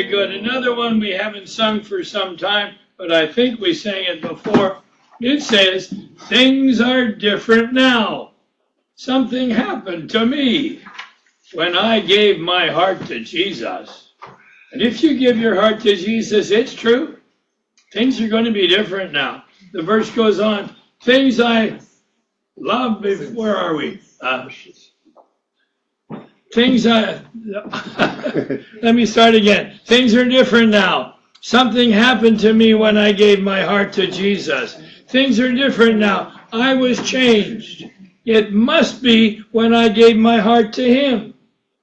Very good. Another one we haven't sung for some time, but I think we sang it before. It says, things are different now. Something happened to me when I gave my heart to Jesus. And if you give your heart to Jesus, it's true. Things are going to be different now. The verse goes on, things I love, where are we? Let me start again. Things are different now. Something happened to me when I gave my heart to Jesus. Things are different now. I was changed. It must be when I gave my heart to Him.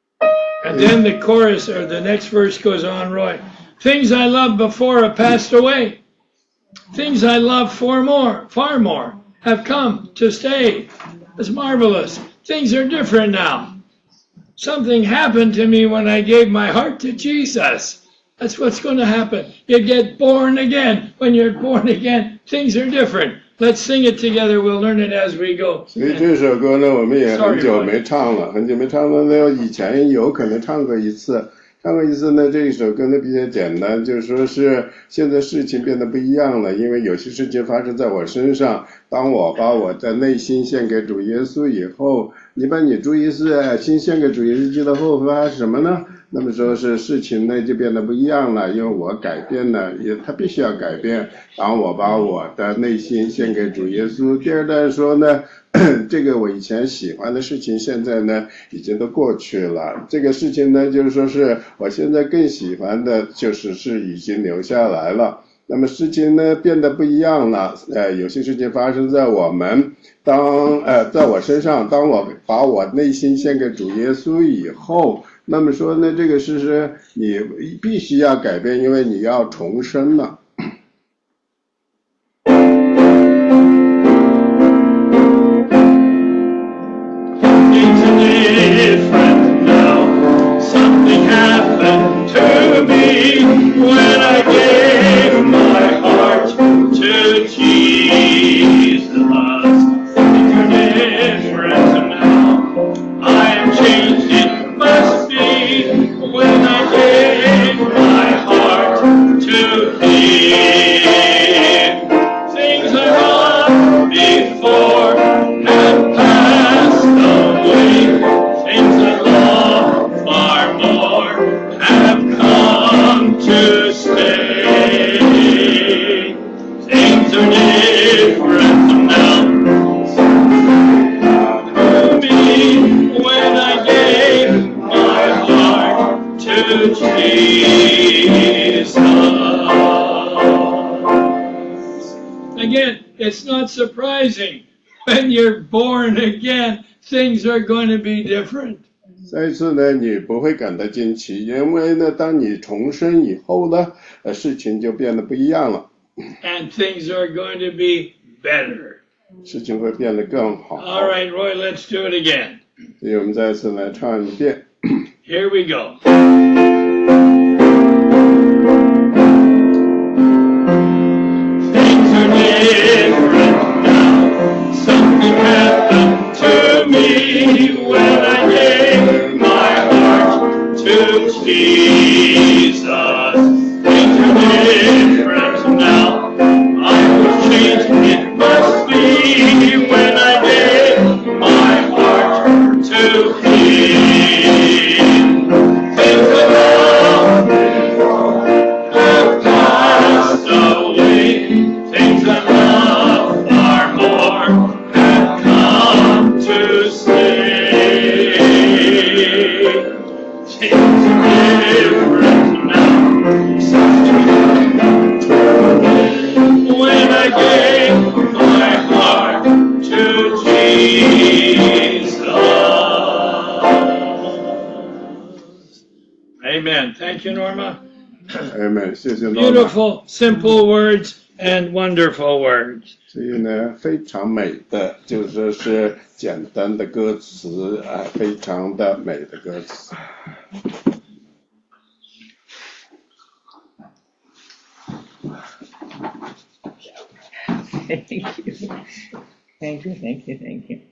And then the chorus, or the next verse goes on, Roy. Things I loved before have passed away. Things I loved far more, have come to stay. It's marvelous. Things are different now. Something happened to me when I gave my heart to Jesus. That's what's going to happen. You get born again. When you're born again, things are different. Let's sing it together. We'll learn it as we go. 所以这首歌呢，我们也很久没唱了，那以前有可能唱过一次。唱过一次呢，这一首歌呢比较简单，就是说是现在事情变得不一样了，因为有些事情发生在我身上。当我把我的内心献给主耶稣以后，你把你主耶稣心献给主耶稣基督后发生什么呢？那么说是事情呢就变得不一样了，因为我改变了，他必须要改变。当我把我的内心献给主耶稣，第二段说呢，这个我以前喜欢的事情现在呢已经都过去了，这个事情呢就是说是我现在更喜欢的就是已经留下来了。那么事情呢变得不一样了，有些事情发生在我们在我身上，当我把我内心献给主耶稣以后，那么说呢这个事实你必须要改变，因为你要重生了。Again, it's not surprising. When you're born again, things are going to be different. 再一次呢，你不会感到惊奇，因为呢，当你重生以后呢，事情就变得不一样了。And things are going to be better. 事情会变得更好。All right, Roy, let's do it again. 所以我们再次来唱一遍。Here we go. Things are different now. Something happened to me when I gave my heart to Jesus. Things are different now. I was changed. It must be when I gave my heart to Him. Things are now have passed away. Things I love far more have come to stay. Things are different now. Something happened to me when I gave my heart to Jesus. Amen. Thank you, Norma. Amen. 谢谢 Norma. Beautiful, simple words and wonderful words. 所以呢，非常美的，就说是简单的歌词非常的美的歌词。 Thank you. Thank you, thank you, thank you.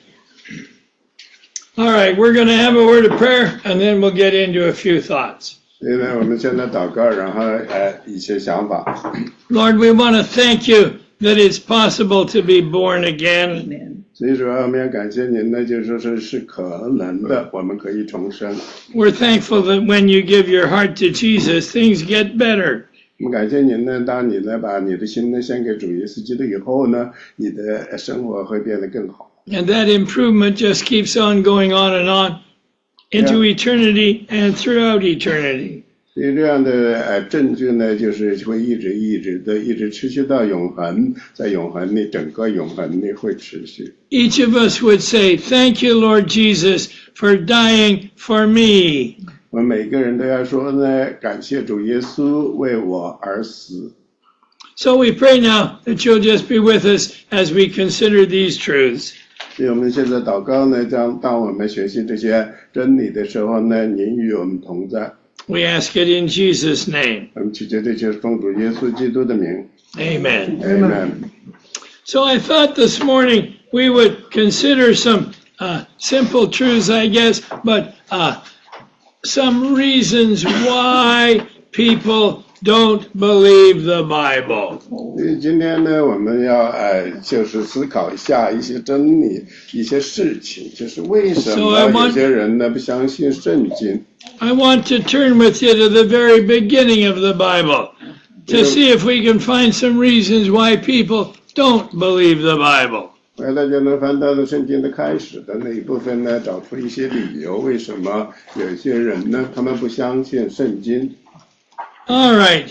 All right, we're going to have a word of prayer, and then we'll get into a few thoughts. 现在我们现在祷告，然后一些想法。 Lord, we want to thank you that it's possible to be born again. Amen. 所以说我们要感谢您呢，就是说是可能的，我们可以重生。 We're thankful that when you give your heart to Jesus, things get better. 我们感谢您呢，当你呢把你的心呢献给主耶稣基督以后呢，你的生活会变得更好。 And that improvement just keeps on going on and on into eternity and throughout eternity. 所以这样的证据呢，就是会一直持续到永恒，在永恒里，整个永恒里会持续。 Each of us would say, "Thank you, Lord Jesus, for dying for me." 我们每个人都要说呢，感谢主耶稣为我而死。 So we pray now that you'll just be with us as we consider these truths. 所以我们现在祷告呢，当我们学习这些真理的时候呢，您与我们同在。 We ask it in Jesus' name. 我们祈求这些奉主耶稣基督的名。 Amen. Amen. So I thought this morning we would consider some simple truths, I guess, but some reasons why people don't believe the Bible. 所以今天呢，我们要就是思考一下一些真理，一些事情，就是为什么有些人呢不相信圣经。 I want to turn with you to the very beginning of the Bible to see if we can find some reasons why people don't believe the Bible. 大家能翻到的圣经的开始的那一部分呢，找出一些理由，为什么有些人呢，他们不相信圣经。 All right.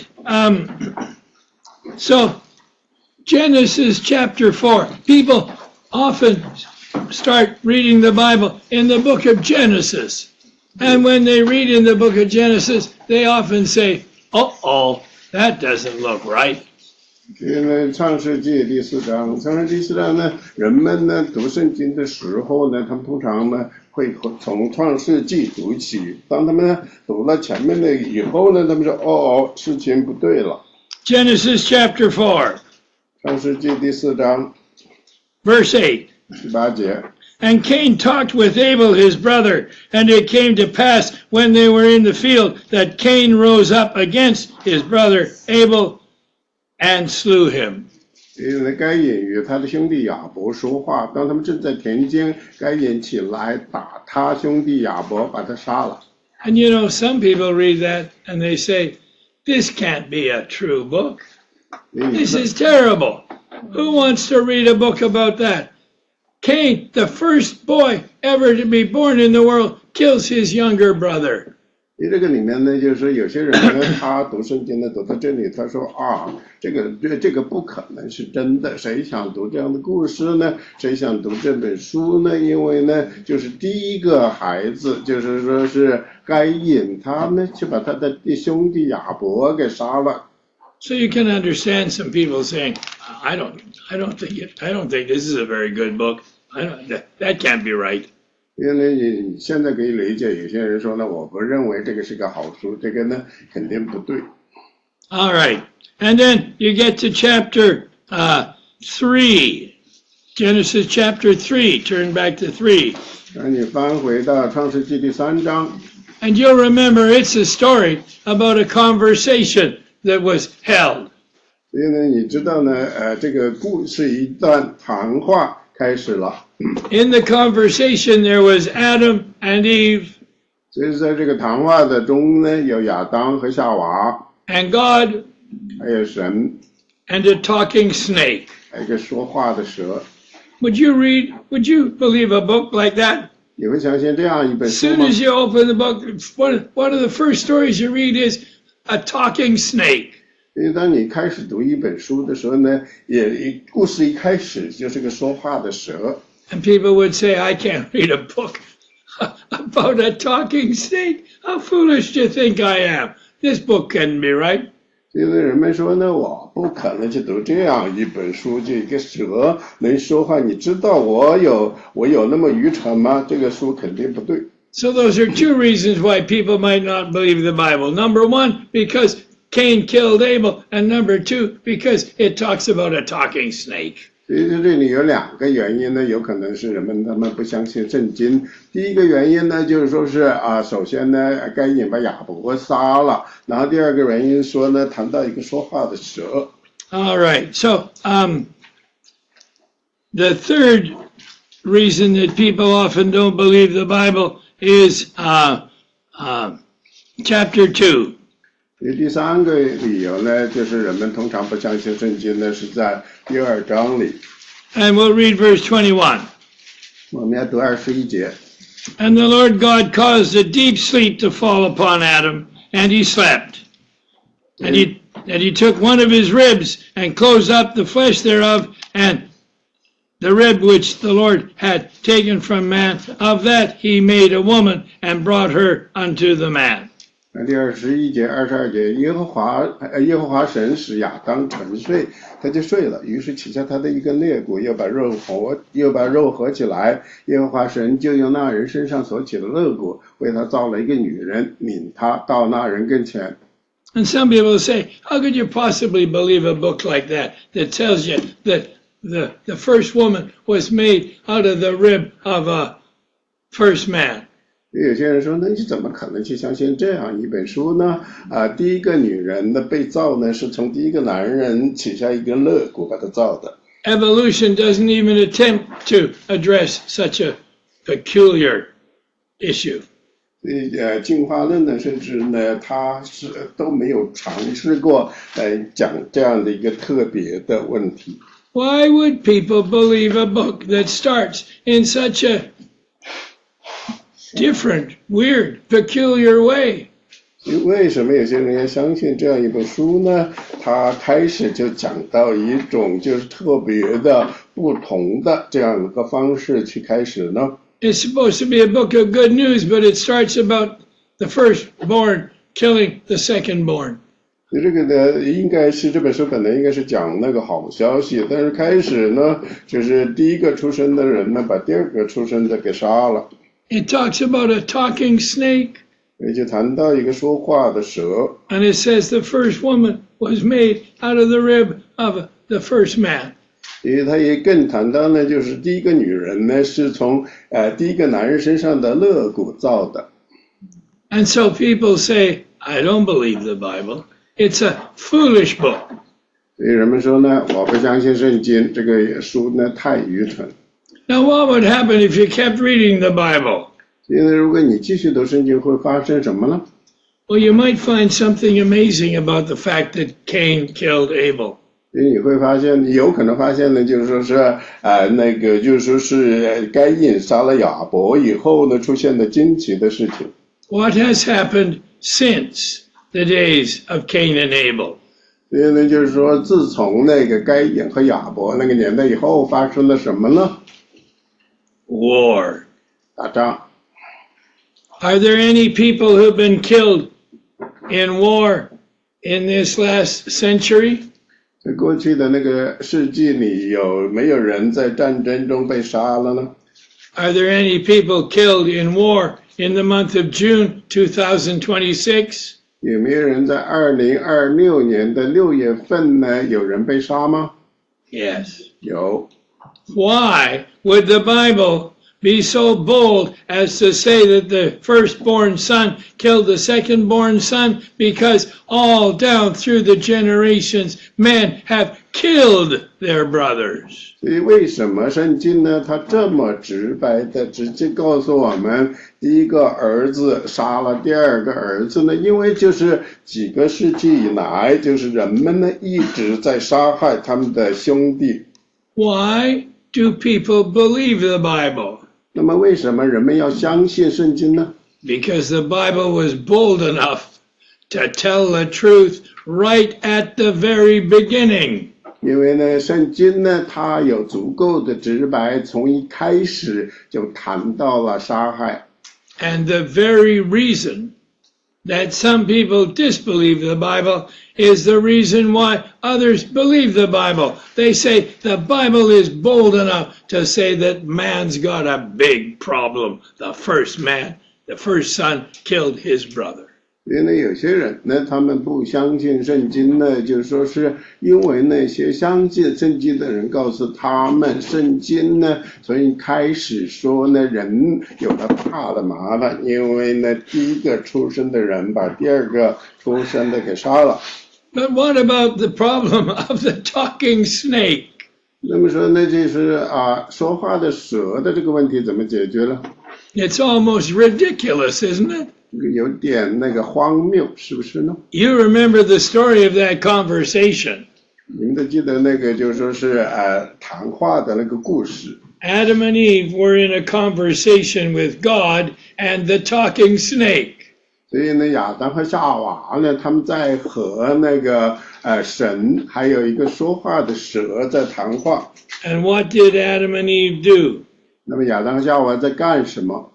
So Genesis chapter 4. People often start reading the Bible in the book of Genesis. And when they read in the book of Genesis, they often say, uh-oh, that doesn't look right. 所以呢，创世纪第4章，创世纪第4章呢，人们呢读圣经的时候呢，他们通常呢会从创世纪读起。当他们呢读了前面的以后呢，他们说事情不对了。 Genesis chapter 4. 创世纪第4章 Verse 8. 18节。 And Cain talked with Abel his brother, and it came to pass when they were in the field that Cain rose up against his brother Abel and slew him. 因为该隐与他的兄弟亚伯说话，当他们正在田间，该隐起来打他兄弟亚伯，把他杀了。 And you know, some people read that and they say, this can't be a true book. This is terrible. Who wants to read a book about that? Cain, the first boy ever to be born in the world, kills his younger brother. 这个里面呢，就是有些人呢，他读圣经呢，读到这里，他说这个不可能是真的，谁想读这样的故事呢？谁想读这本书呢？因为呢，就是第一个孩子，就是说是该隐，他呢去把他的兄弟亚伯给杀了。 So you can understand some people saying, I don't think this is a very good book. That can't be right. 因为你现在可以理解，有些人说呢，我不认为这个是个好书，这个呢肯定不对。 All right, and then you get to chapter 3, Genesis chapter 3. Turn back to 3. 让你翻回到创世纪第3章。 And you'll remember it's a story about a conversation that was held. 所以呢，你知道呢，这个故事一段谈话开始了。 In the conversation, there was Adam and Eve. 所以在这个谈话的中呢，有亚当和夏娃 And God 还有神 and a talking snake. 还有一个说话的蛇。 Would you believe a book like that? 你会相信这样一本 As 书 soon 吗？ as you open the book, one of the first stories you read is a talking snake. 因为当你开始读一本书的时候呢，故事一开始就是个说话的蛇。 And people would say, I can't read a book about a talking snake. How foolish do you think I am? This book can't be right. 所以人们说呢，我不可能去读这样一本书，这个蛇能说话，你知道我有那么愚蠢吗？这个书肯定不对。 So those are two reasons why people might not believe the Bible. Number one, because Cain killed Abel, and number two, because it talks about a talking snake. 所以这里有2个原因呢，有可能是他们不相信圣经。第一个原因呢，就是说是首先呢，该隐把亚伯杀了，然后第二个原因说呢，谈到一个说话的蛇。 All right. So, the third reason that people often don't believe the Bible is chapter 2. 第3个理由呢，就是人们通常不相信圣经呢，是在第2章里。 And we'll read verse 21. 我们要读21节。 And the Lord God caused a deep sleep to fall upon Adam, and he slept. And he took one of his ribs and closed up the flesh thereof, and the rib which the Lord had taken from man, of that he made a woman and brought her unto the man. 第21节、22节，耶和华神使亚当沉睡，他就睡了，于是取下他的一根肋骨，又把肉合起来。耶和华神就用那人身上所起的肋骨，为他造了一个女人，领他到那人跟前。 And some people say, how could you possibly believe a book like that tells you that the first woman was made out of the rib of a first man? 有些人说，那你怎么可能去相信这样一本书呢？第一个女人的被造呢，是从第一个男人取下一根肋骨把它造的。 Evolution doesn't even attempt to address such a peculiar issue. 进化论呢，甚至呢，它是都没有尝试过讲这样的一个特别的问题。 Why would people believe a book that starts in such a different, weird, peculiar way? 为什么有些人要相信这样一本书呢？它开始就讲到一种就是特别的、不同的这样一个方式去开始呢？ It's supposed to be a book of good news, but it starts about the firstborn killing the secondborn. 这个呢，应该是这本书本来应该是讲那个好消息，但是开始呢，就是第一个出生的人呢，把第二个出生的给杀了。 It talks about a talking snake. 也就谈到一个说话的蛇。 And it says the first woman was made out of the rib of the first man. 因为他也更谈到呢，就是第一个女人呢是从第一个男人身上的肋骨造的。 And so people say, I don't believe the Bible. It's a foolish book. 所以人们说呢，我不相信圣经，这个书呢太愚蠢。 Now what would happen if you kept reading the Bible? 现在如果你继续读圣经，会发生什么呢？ Well, you might find something amazing about the fact that Cain killed Abel. 所以你会发现，你有可能发现呢，就是说是那个就是说是该隐杀了亚伯以后呢，出现了惊奇的事情。 What has happened since the days of Cain and Abel? 所以呢，就是说，自从那个该隐和亚伯那个年代以后，发生了什么呢？ War. 打仗。 Are there any people who've been killed in war in this last century? 在过去的那个世纪里，有没有人在战争中被杀了呢？ Are there any people killed in war in the month of June 2026? 有没有人在2026年的6月份呢？有人被杀吗？ Yes. 有。 Why would the Bible be so bold as to say that the firstborn son killed the secondborn son? Because all down through the generations, men have killed their brothers. 所以为什么圣经呢？它这么直白的直接告诉我们，第一个儿子杀了第二个儿子呢？因为就是几个世纪以来，就是人们呢一直在杀害他们的兄弟。 Why do people believe the Bible? 那么为什么人们要相信圣经呢？ Because the Bible was bold enough to tell the truth right at the very beginning. 因为呢，圣经呢，它有足够的直白，从一开始就谈到了杀害。 And the very reason that some people disbelieve the Bible is the reason why others believe the Bible. They say the Bible is bold enough to say that man's got a big problem. The first man, the first son, killed his brother. 因为有些人呢，他们不相信圣经呢，就说是因为那些相信圣经的人告诉他们圣经呢，所以开始说呢，人有了大的麻烦，因为呢，第一个出生的人把第二个出生的给杀了。 But what about the problem of the talking snake? 那么说，那就是说话的蛇的这个问题怎么解决了？ It's almost ridiculous, isn't it? 有点那个荒谬，是不是呢？ You remember the story of that conversation. 你们都记得那个就说是谈话的那个故事。 Adam and Eve were in a conversation with God and the talking snake. 所以呢，亚当和夏娃呢，他们在和那个神还有一个说话的蛇在谈话。 And what did Adam and Eve do? 那么亚当和夏娃在干什么？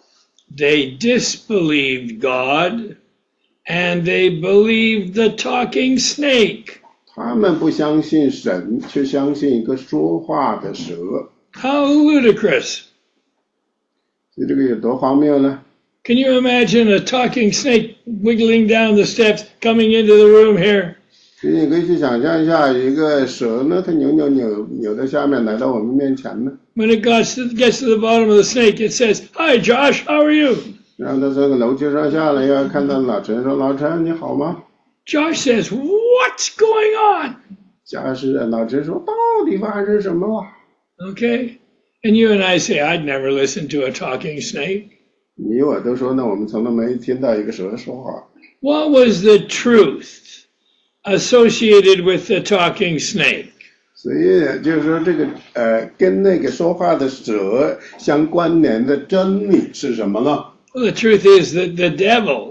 They disbelieved God and they believed the talking snake. 他们不相信神，却相信一个说话的蛇。 How ludicrous. 所以这个有多荒谬呢？ Can you imagine a talking snake wiggling down the steps, coming into the room here? 所以你可以去想象一下，一个蛇呢，它扭在下面来到我们面前呢。 When it gets to the bottom of the snake, it says, "Hi, Josh, how are you?" 然后它从楼梯上下来，要看到老陈说：“老陈你好吗 Josh says, "What's going on?" 假使老陈说：“到底发生什么了？” Okay? And you and I say, "I'd never listen to a talking snake." 你我都说呢，我们从来没听到一个蛇说话。 What was the truth associated with the talking snake? 所以就是说，这个跟那个说话的蛇相关联的真理是什么呢？ Well, the truth is that the devil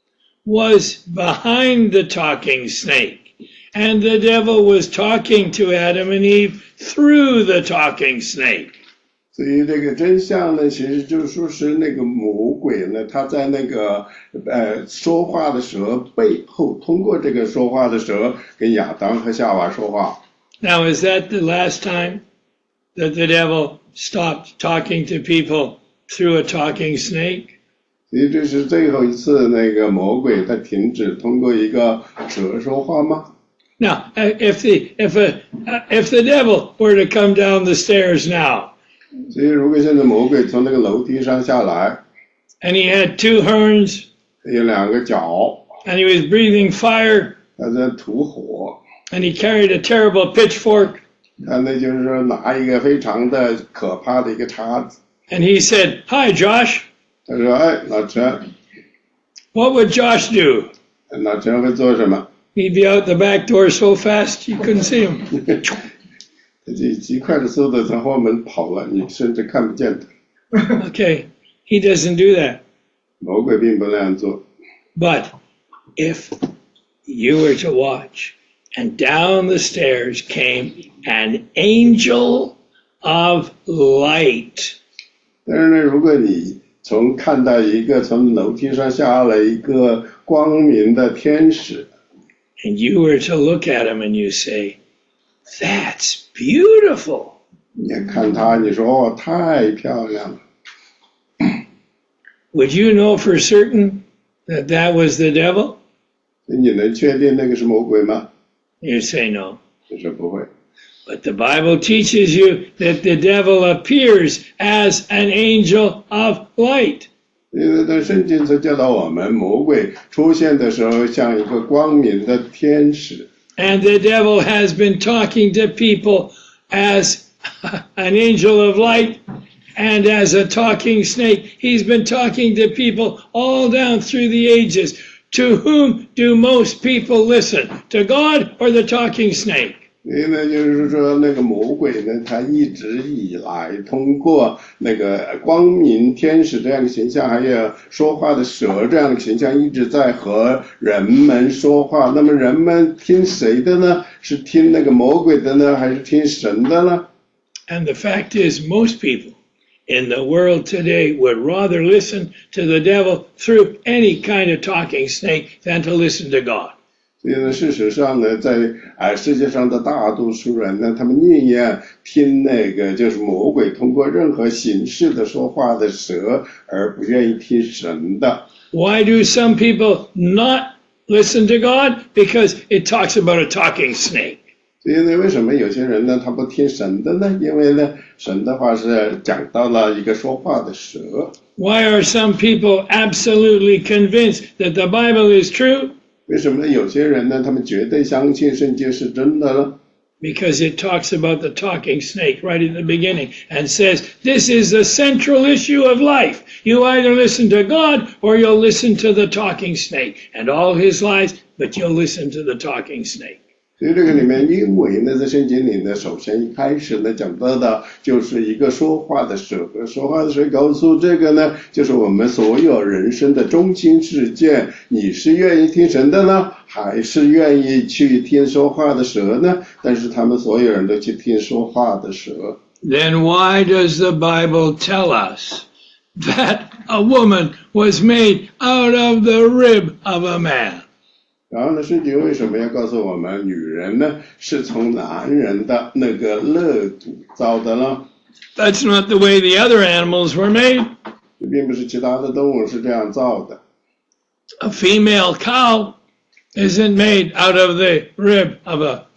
was behind the talking snake, and the devil was talking to Adam and Eve through the talking snake. 所以这个真相呢，其实就说是那个魔鬼呢，他在那个说话的蛇背后，通过这个说话的蛇跟亚当和夏娃说话。 Now, is that the last time that the devil stopped talking to people through a talking snake? 所以这是最后一次那个魔鬼他停止通过一个蛇说话吗？ Now, if the devil were to come down the stairs now, 所以如果现在魔鬼从那个楼梯上下来， and he had two horns, 有两个脚， and he was breathing fire, 他在吐火， and he carried a terrible pitchfork, 他那就是说拿一个非常的可怕的一个叉子， and he said, "Hi, Josh." 他说：“哎，老陈， What would Josh do? 老陈会做什么？” He'd be out the back door so fast you couldn't see him. 他就以极快的速度从后门跑了，你甚至看不见他。 Okay, he doesn't do that. 魔鬼并不那样做。 But if you were to watch, and down the stairs came an angel of light. 但是呢，如果你看到一个从楼梯上下来一个光明的天使， And you were to look at him and you say, "That's beautiful." 你看他，你说哦，太漂亮了。 Would you know for certain that that was the devil? 你能确定那个是魔鬼吗？ You say no. 你说不会。 But the Bible teaches you that the devil appears as an angel of light. 因为圣经所教导我们，魔鬼出现的时候像一个光明的天使。 And the devil has been talking to people as an angel of light and as a talking snake. He's been talking to people all down through the ages. To whom do most people listen? To God or the talking snake? 因为就是说，那个魔鬼呢，他一直以来通过那个光明天使这样的形象，还有说话的蛇这样的形象，一直在和人们说话。那么人们听谁的呢？是听那个魔鬼的呢，还是听神的呢？ And the fact is, most people in the world today would rather listen to the devil through any kind of talking snake than to listen to God. 所以呢，事实上呢，在世界上的大多数人呢，他们宁愿听那个就是魔鬼通过任何形式的说话的蛇，而不愿意听神的。 Why do some people not listen to God? Because it talks about a talking snake. 所以呢，为什么有些人呢，他不听神的呢？因为呢，神的话是讲到了一个说话的蛇。 Why are some people absolutely convinced that the Bible is true? 为什么呢？有些人呢，他们绝对相信圣经是真的呢？ Because it talks about the talking snake right at the beginning and says, this is the central issue of life. You either listen to God or you'll listen to the talking snake and all his lies, but you'll listen to the talking snake. 所以这个里面，因为呢，在圣经里呢，首先一开始呢讲到的就是一个说话的蛇，说话的蛇告诉这个呢，就是我们所有人生的中心事件，你是愿意听神的呢，还是愿意去听说话的蛇呢？但是他们所有人都去听说话的蛇。 Then why does the Bible tell us that a woman was made out of the rib of a man? 然后呢，圣经为什么要告诉我们，女人呢是从男人的那个肋骨造的呢？ That's not the way the other animals were made. 这并不是其他的动物是这样造的。 A female cow isn't made out of the rib of a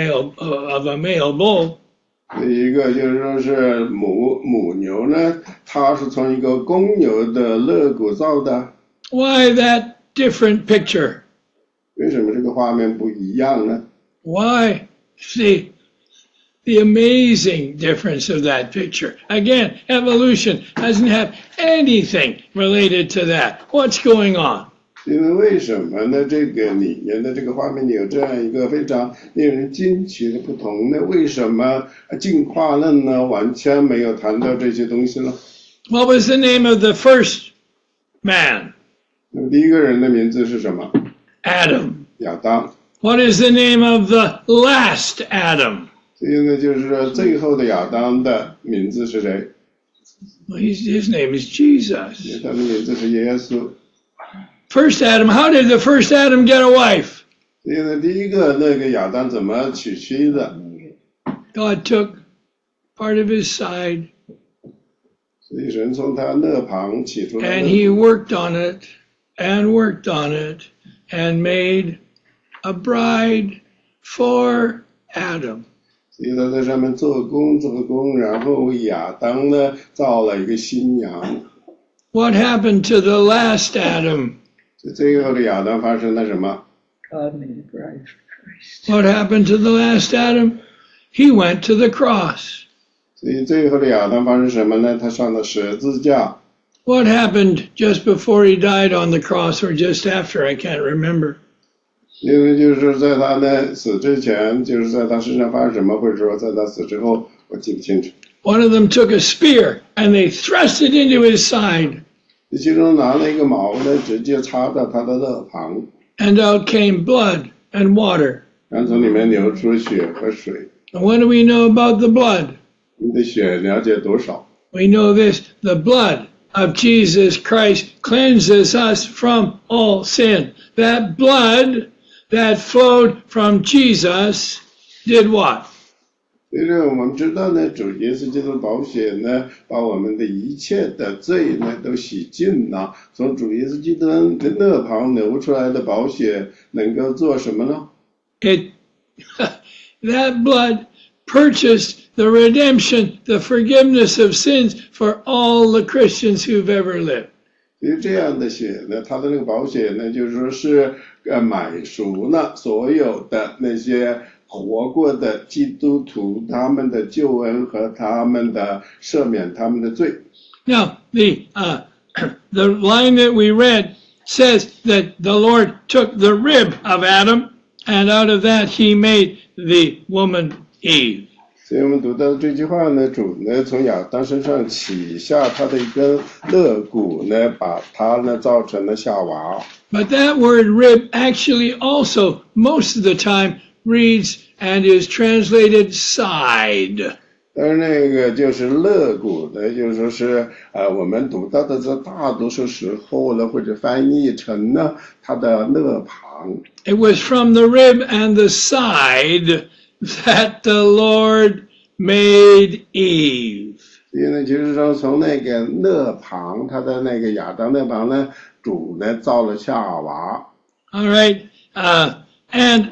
male bull. 一个就是说是母牛呢，它是从一个公牛的肋骨造的。 Why that different picture? 为什么这个画面不一样呢？ Why? See, the amazing difference of that picture. Again, evolution doesn't have anything related to that. What's going on? 因为为什么呢？这个里面的这个画面有这样一个非常令人惊奇的不同呢？为什么进化论呢完全没有谈到这些东西呢？ What was the name of the first man? 那么第一个人的名字是什么？ Adam. 亚当。 What is the name of the last Adam? 所以呢，就是说最后的亚当的名字是谁？ Well, his name is Jesus. 他的名字是耶稣。 First Adam, how did the first Adam get a wife? 所以呢，第一个那个亚当怎么娶妻的？ God took part of his side 所以神从他肋旁起出来 and he worked on it and worked on it and made a bride for Adam. 所以他在上面做工，然后为亚当呢造了一个新娘。 What happened to the last Adam? 最后的亚当发生了什么？ God made a bride for Christ. What happened to the last Adam? He went to the cross. 所以最后的亚当发生什么呢？他上了十字架。 What happened just before he died on the cross or just after? I can't remember. 因为就是在他呢死之前，就是在他身上发生什么，或者说在他死之后，我记不清楚。 One of them took a spear and they thrust it into his side. 其中拿了一个矛呢，直接插到他的肋旁， And out came blood and water. 然后从里面流出血和水。 And what do we know about the blood? 你的血了解多少？ We know this, the blood of Jesus Christ cleanses us from all sin. That blood that flowed from Jesus did what? 所以说我们知道呢，主耶稣基督的宝血呢，把我们的一切的罪呢都洗净了。从主耶稣基督的肋旁流出来的宝血能够做什么呢？ That blood purchased the redemption, the forgiveness of sins for all the Christians who've ever lived. 所以这样的血呢，它的那个宝血呢，就是说是买赎了所有的那些活过的基督徒他们的救恩和他们的赦免他们的罪。 Now, the line that we read says that the Lord took the rib of Adam, and out of that he made the woman Eve. 所以我们读到这句话呢，主呢从亚当身上取下他的一根肋骨呢，把他呢造成了夏娃。 But that word rib actually also, most of the time, reads and is translated side. 但是那个就是肋骨的，就是说是我们读到的这大多数时候呢，或者翻译成呢它的肋旁。 It was from the rib and the side that the Lord made Eve. 所以呢，就是说从那个肋旁，他的那个亚当肋旁呢，主呢造了夏娃。 All right, and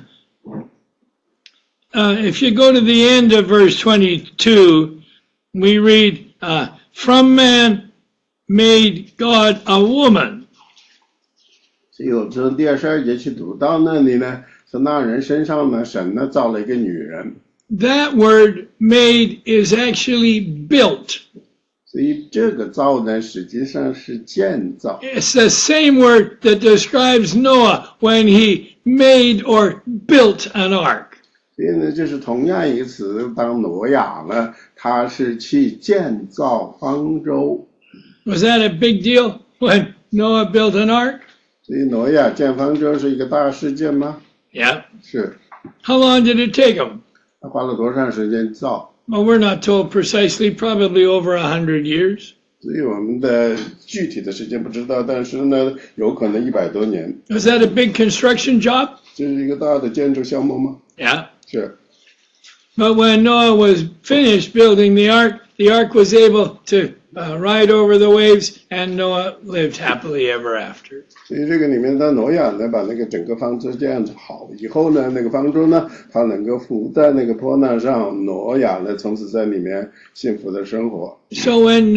if you go to the end of verse 22, we read, "From man made God a woman." 所以我从第22节去读到那里呢，从那人身上呢，神呢造了一个女人。 That word "made" is actually built. 所以这个造呢，实际上是建造。 It's the same word that describes Noah when he made or built an ark. 所以呢，就是同样一个词，当挪亚呢，他是去建造方舟。 Was that a big deal when Noah built an ark? 所以挪亚建方舟是一个大事件吗？ Yeah. 是。 How long did it take him? 他花了多长时间造？ Well, we're not told precisely, probably over 100 years. 所以我们的具体的时间不知道，但是呢，有可能100多年。 Was that a big construction job? 这是一个大的建筑项目吗？ Yeah. 是。 But when Noah was finished building the ark was able to ride over the waves, and Noah lived happily ever after. 所以这个里面的挪亚呢，把那个整个方舟这样子好以后呢，那个方舟呢，它能够浮在那个坡那上，挪亚呢，从此在里面幸福的生活。 So when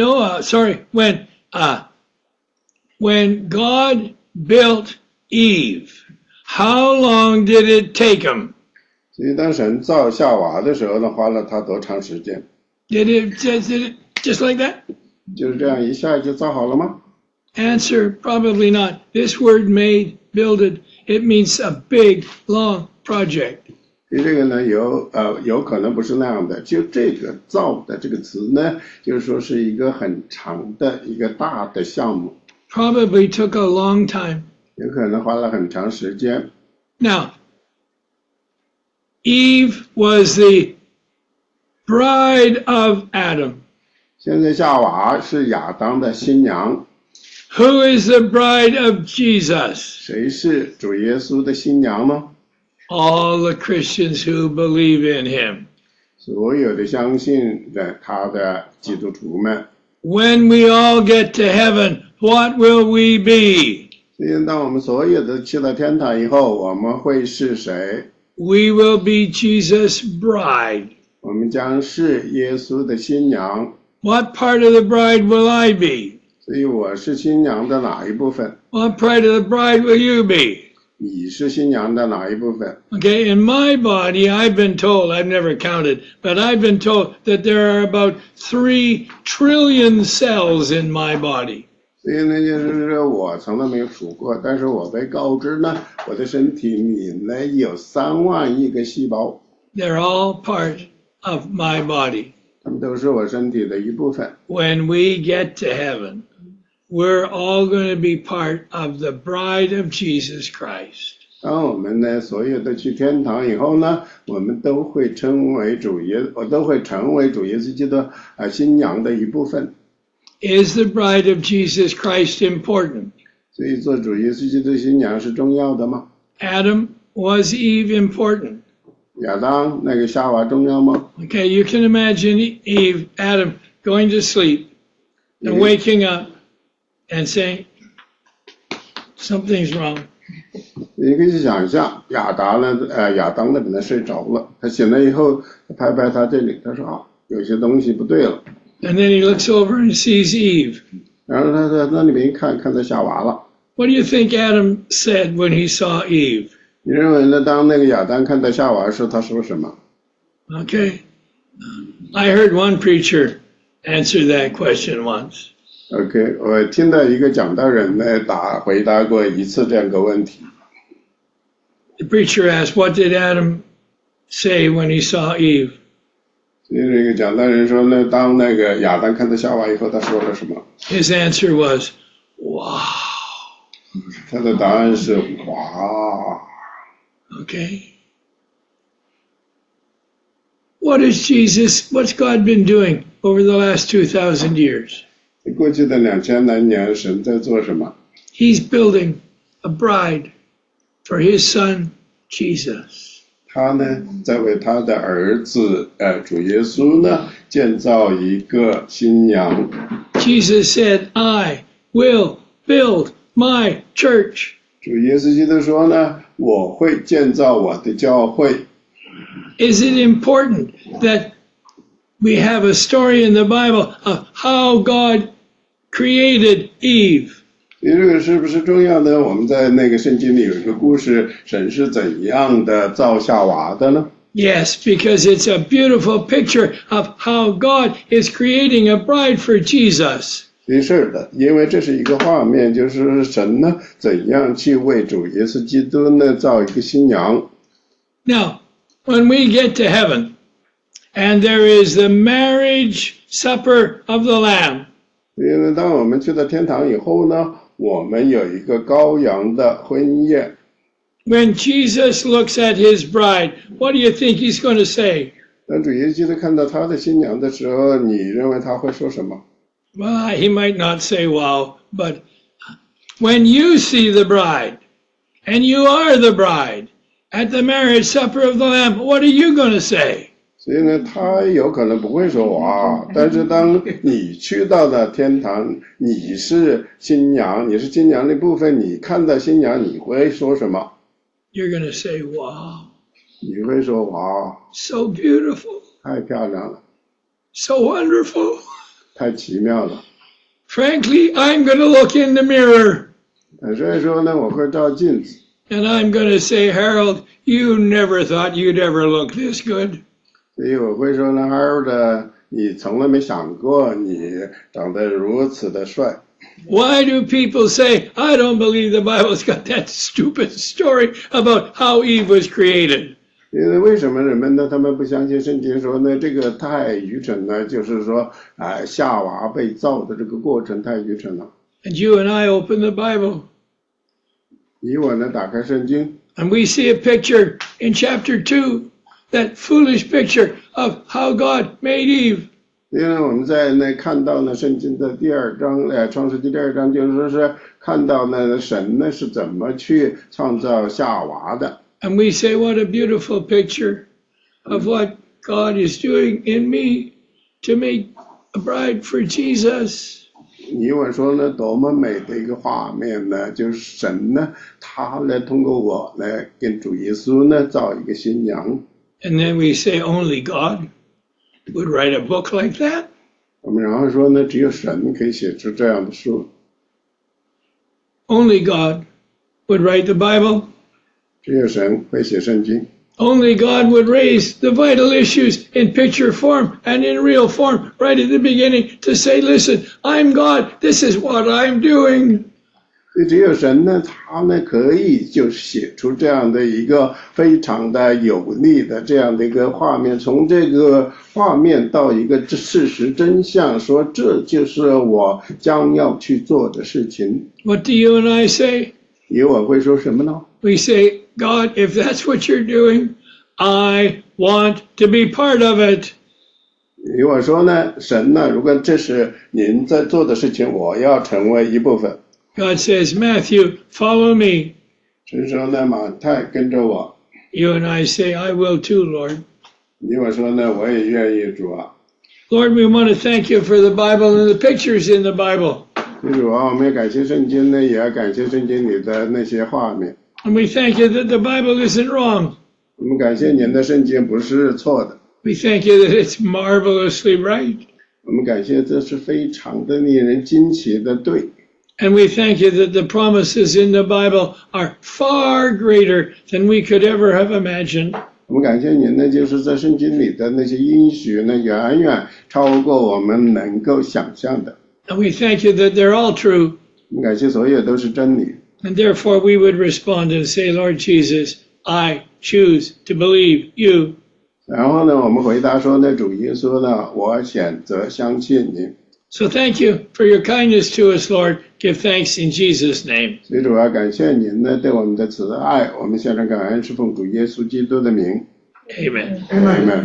God built Eve, how long did it take him? 所以当神造夏娃的时候呢，花了他多长时间？ Did it just like that? 就是这样一下就造好了吗？ Answer, probably not. This word "made," "builded," it means a big, long project. 所以这个呢，有可能不是那样的。就这个造的这个词呢，就是说是一个很长的一个大的项目， Probably took a long time. 有可能花了很长时间。 Now, Eve was the bride of Adam. 现在夏娃是亚当的新娘， Who is the bride of Jesus? 谁是主耶稣的新娘呢？ All the Christians who believe in him. 所有的相信的他的基督徒们。 When we all get to heaven, what will we be? 所以当我们所有的去了天堂以后，我们会是谁？ We will be Jesus' bride. 我们将是耶稣的新娘。 What part of the bride will I be? 所以我是新娘的哪一部分？ What part of the bride will you be? 你是新娘的哪一部分？ Okay, in my body, I've been told, I've never counted, but I've been told that there are about 3 trillion cells in my body. 所以呢，就是说我从来没有数过，但是我被告知呢，我的身体里呢有3万亿个细胞， They're all part of my body. 它们都是我身体的一部分。 When we get to heaven, we're all going to be part of the bride of Jesus Christ. 当我们呢所有的去天堂以后呢，我们都会成为主耶稣基督新娘的一部分。 Is the bride of Jesus Christ important? 所以做主耶稣基督新娘是重要的吗？ Adam, was Eve important? 亚当那个夏娃重要吗？ Okay, you can imagine Adam going to sleep and waking up and saying, something's wrong. 你可以想象亚当呢本来睡着了，他醒了以后拍拍他这里，他说啊，有些东西不对了。 And then he looks over and sees Eve. 然后他在那里面一看到夏娃了。 What do you think Adam said when he saw Eve? 你认为呢？当那个亚当看到夏娃时，他说什么？ Okay. I heard one preacher answer that question once. OK， 我听到一个讲道人呢回答过一次这样个问题。 The preacher asked, what did Adam say when he saw Eve? 这个讲道人说呢，当那个亚当看到夏娃以后，他说了什么？ His answer was, wow. 他的答案是哇。 Okay. what's God been doing over the last 2,000 years? 过去的2000来年，神在做什么？ He's building a bride for his son, Jesus. 他呢，在为他的儿子，主耶稣呢，建造一个新娘。 Jesus said, I will build my church. 主耶稣基督说呢，我会建造我的教会。 Is it important that we have a story in the Bible of how God created Eve? 这个是不是重要呢？我们在那个圣经里有一个故事，神是怎样的造夏娃的呢？ Yes, because it's a beautiful picture of how God is creating a bride for Jesus. 是的，因为这是一个画面，就是神呢怎样去为主耶稣基督呢造一个新娘。 Now, when we get to heaven, and there is the marriage supper of the Lamb, 因为当我们去到天堂以后呢，我们有一个羔羊的婚宴。 when Jesus looks at his bride, what do you think he's going to say? 当主耶稣基督看到他的新娘的时候，你认为他会说什么？ Well, he might not say wow, but when you see the bride, and you are the bride, at the marriage supper of the Lamb, what are you going to say? 所以呢，他有可能不会说哇，但是当你去到了天堂，你是新娘，你是新娘的部分，你看到新娘，你会说什么？ You're going to say, wow, 你会说哇， so beautiful, 太漂亮了， so wonderful. 太奇妙了。 Frankly, I'm going to look in the mirror, 所以说呢，我会照镜子， and I'm going to say, Harold, you never thought you'd ever look this good. 所以我会说呢，Harold，你从来没想过你长得如此的帅。 Why do people say, I don't believe the Bible's got that stupid story about how Eve was created? 因为为什么人们呢？他们不相信圣经说呢？这个太愚蠢了，就是说，夏娃被造的这个过程太愚蠢了。 And you and I open the Bible, 你我呢，打开圣经， and we see a picture in chapter 2, that foolish picture of how God made Eve. 因为我们在那看到呢，圣经的第2章，创世纪第2章，就是说是看到呢，神呢是怎么去创造夏娃的。 And we say, what a beautiful picture of what God is doing in me to make a bride for Jesus. 你我说呢，多么美的一个画面呢！就是神呢，他呢通过我呢，跟主耶稣呢造一个新娘。 And then we say, only God would write a book like that? 我们然后说呢，只有神可以写出这样的书， Only God would write the Bible? 只有神会写圣经。 Only God would raise the vital issues in picture form and in real form right at the beginning to say, listen, I'm God, this is what I'm doing. 所以只有神呢，他呢可以就写出这样的一个非常的有力的这样的一个画面，从这个画面到一个事实真相，说这就是我将要去做的事情。 What do you and I say? 你我会说什么呢？ We say, God, if that's what you're doing, I want to be part of it. 你我说呢，神呢，如果这是您在做的事情，我要成为一部分。 God says, Matthew, follow me. 神说呢，马太跟着我。 You and I say, I will too, Lord. 你我说呢，我也愿意主啊。 Lord, we want to thank you for the Bible and the pictures in the Bible. 主啊，我们也感谢圣经呢，也要感谢圣经里的那些画面。 And we thank you that the Bible isn't wrong. 我们感谢您的圣经不是错的， We thank you that it's marvelously right. 我们感谢这是非常的令人惊奇的对。 And we thank you that the promises in the Bible are far greater than we could ever have imagined. 我们感谢您呢，就是在圣经里的那些应许呢，远远超过我们能够想象的。 And we thank you that they're all true. 我们感谢所有都是真理。 And therefore we would respond and say, Lord Jesus, I choose to believe you. 然后呢，我们回答说呢，主耶稣呢，我选择相信你。 So thank you for your kindness to us, Lord. Give thanks in Jesus' name. 所以主要感谢您呢对我们的慈爱，我们献上感恩，是奉主耶稣基督的名。 Amen. Amen.